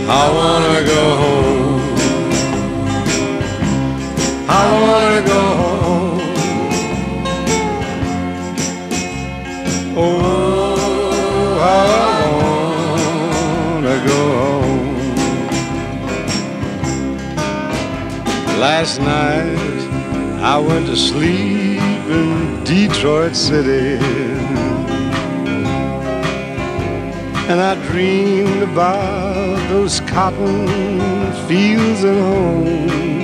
I wanna go home. I wanna go home. Oh, I wanna go home. Last night I went to sleep in Detroit City, and I dreamed about those cotton fields and home.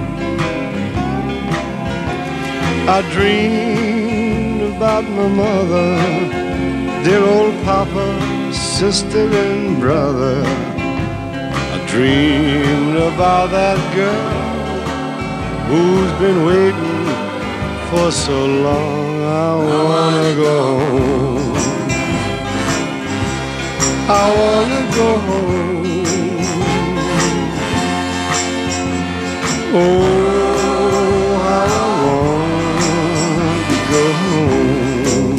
I dreamed about my mother, dear old papa, sister and brother. I dreamed about that girl who's been waiting for so long. I wanna go home. I wanna go home. Oh, I want to go home.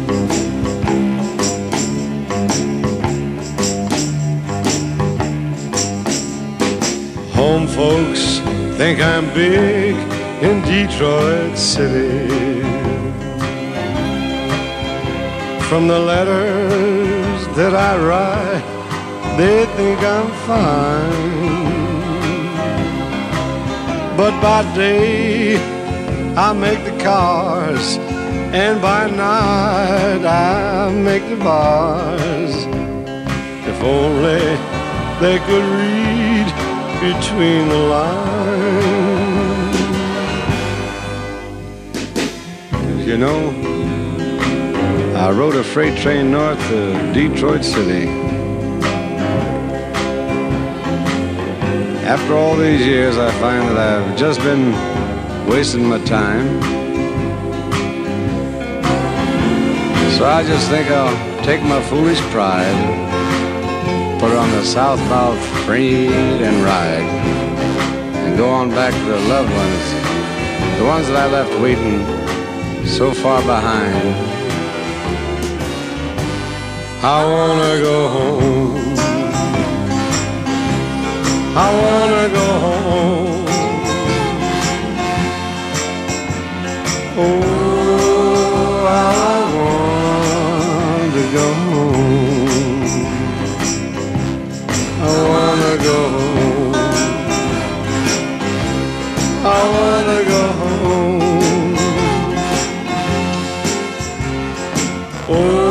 Home folks think I'm big in Detroit City. From the letters that I write, they think I'm fine. But by day I make the cars, and by night I make the bars. If only they could read between the lines. You know, I rode a freight train north to Detroit City. After all these years, I find that I've just been wasting my time. So I just think I'll take my foolish pride, put it on the southbound freight and ride, and go on back to the loved ones, the ones that I left waiting so far behind. I wanna go home. I wanna go home. Oh, I want to go home. I wanna go home. I wanna go home. Oh.